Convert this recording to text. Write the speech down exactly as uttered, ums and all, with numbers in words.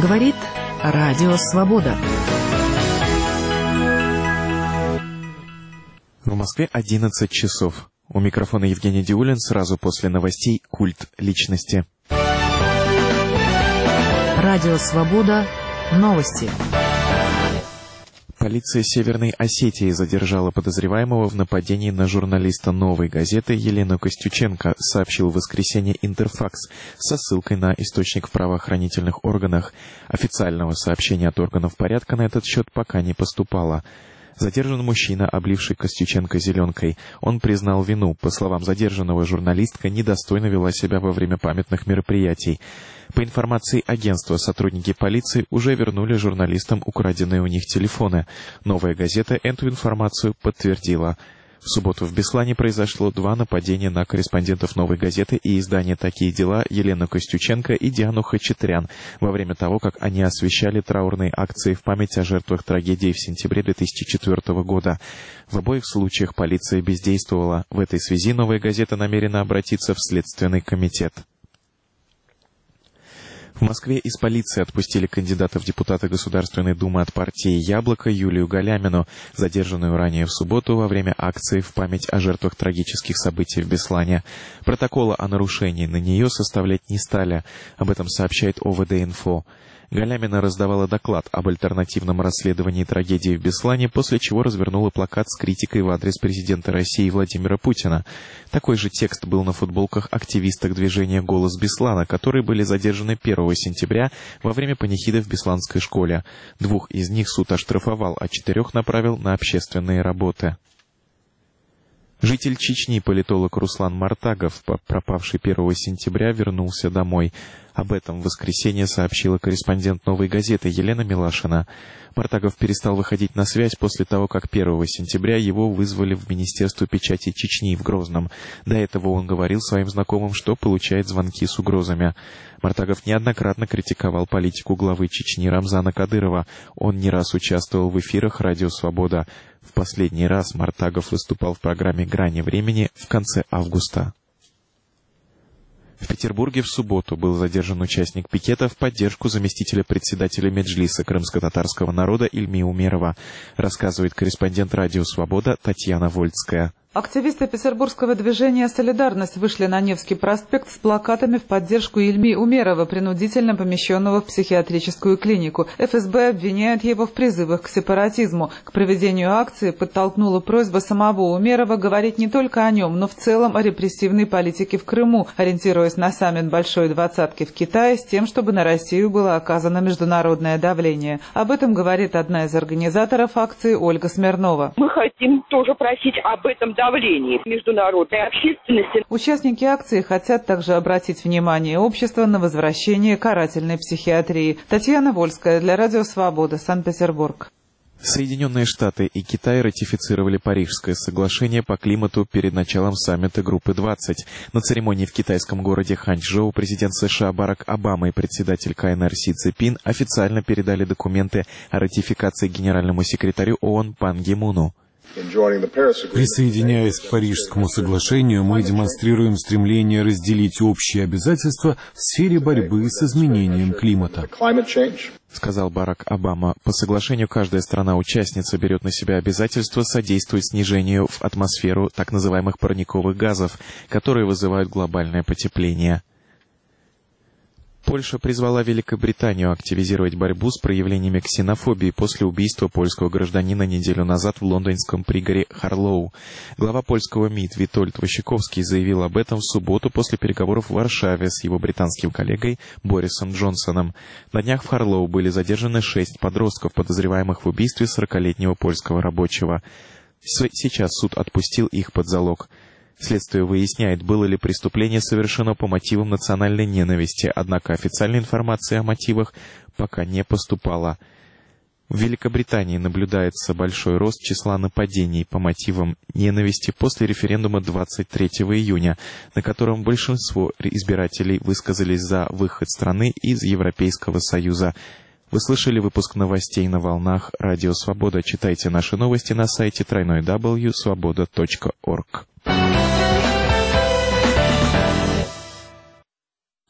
Говорит Радио Свобода. В Москве одиннадцать часов. У микрофона Евгений Диулин. Сразу после новостей «Культ личности». Радио Свобода. Новости. Полиция Северной Осетии задержала подозреваемого в нападении на журналиста «Новой газеты» Елену Костюченко, сообщил в воскресенье Интерфакс со ссылкой на источник в правоохранительных органах. Официального сообщения от органов порядка на этот счет пока не поступало. Задержан мужчина, обливший Костюченко зеленкой. Он признал вину. По словам задержанного, журналистка недостойно вела себя во время памятных мероприятий. По информации агентства, сотрудники полиции уже вернули журналистам украденные у них телефоны. «Новая газета» эту информацию подтвердила. В субботу в Беслане произошло два нападения на корреспондентов «Новой газеты» и издания «Такие дела» Елену Костюченко и Диану Хачатрян во время того, как они освещали траурные акции в память о жертвах трагедии в сентябре две тысячи четвёртого года. В обоих случаях полиция бездействовала. В этой связи «Новая газета» намерена обратиться в Следственный комитет. В Москве из полиции отпустили кандидата в депутаты Государственной Думы от партии «Яблоко» Юлию Галямину, задержанную ранее в субботу во время акции в память о жертвах трагических событий в Беслане. Протокола о нарушении на нее составлять не стали. Об этом сообщает О В Д-Инфо. Галямина раздавала доклад об альтернативном расследовании трагедии в Беслане, после чего развернула плакат с критикой в адрес президента России Владимира Путина. Такой же текст был на футболках активисток движения «Голос Беслана», которые были задержаны первого сентября во время панихиды в бесланской школе. Двух из них суд оштрафовал, а четырех направил на общественные работы. Житель Чечни, политолог Руслан Мартагов, пропавший первого сентября, вернулся домой. Об этом в воскресенье сообщила корреспондент «Новой газеты» Елена Милашина. Мартагов перестал выходить на связь после того, как первого сентября его вызвали в Министерство печати Чечни в Грозном. До этого он говорил своим знакомым, что получает звонки с угрозами. Мартагов неоднократно критиковал политику главы Чечни Рамзана Кадырова. Он не раз участвовал в эфирах «Радио Свобода». В последний раз Мартагов выступал в программе «Грани времени» в конце августа. В Петербурге в субботу был задержан участник пикета в поддержку заместителя председателя Меджлиса крымско-татарского народа Ильми Умерова, рассказывает корреспондент «Радио Свобода» Татьяна Вольцкая. Активисты петербургского движения «Солидарность» вышли на Невский проспект с плакатами в поддержку Ильми Умерова, принудительно помещенного в психиатрическую клинику. Эф Эс Бэ обвиняет его в призывах к сепаратизму. К проведению акции подтолкнула просьба самого Умерова говорить не только о нем, но в целом о репрессивной политике в Крыму, ориентируясь на саммит Большой Двадцатки в Китае с тем, чтобы на Россию было оказано международное давление. Об этом говорит одна из организаторов акции Ольга Смирнова. Мы хотим тоже просить об этом давлении международной общественности. Участники акции хотят также обратить внимание общества на возвращение карательной психиатрии. Татьяна Вольская для Радио Свобода, Санкт-Петербург. Соединенные Штаты и Китай ратифицировали Парижское соглашение по климату перед началом саммита Группы двадцать. На церемонии в китайском городе Ханчжоу президент США Барак Обама и председатель Ка Эн Эр Си Цзиньпин официально передали документы о ратификации генеральному секретарю ООН Пан Ги Муну. Присоединяясь к Парижскому соглашению, мы демонстрируем стремление разделить общие обязательства в сфере борьбы с изменением климата, сказал Барак Обама. По соглашению каждая страна-участница берет на себя обязательство содействовать снижению в атмосферу так называемых парниковых газов, которые вызывают глобальное потепление. Польша призвала Великобританию активизировать борьбу с проявлениями ксенофобии после убийства польского гражданина неделю назад в лондонском пригороде Харлоу. Глава польского МИД Витольд Ващиковский заявил об этом в субботу после переговоров в Варшаве с его британским коллегой Борисом Джонсоном. На днях в Харлоу были задержаны шесть подростков, подозреваемых в убийстве сорокалетнего польского рабочего. Сейчас суд отпустил их под залог. Следствие выясняет, было ли преступление совершено по мотивам национальной ненависти, однако официальной информации о мотивах пока не поступало. В Великобритании наблюдается большой рост числа нападений по мотивам ненависти после референдума двадцать третьего июня, на котором большинство избирателей высказались за выход страны из Европейского Союза. Вы слышали выпуск новостей на волнах Радио Свобода. Читайте наши новости на сайте дабл ю дабл ю дабл ю точка свобода точка орг.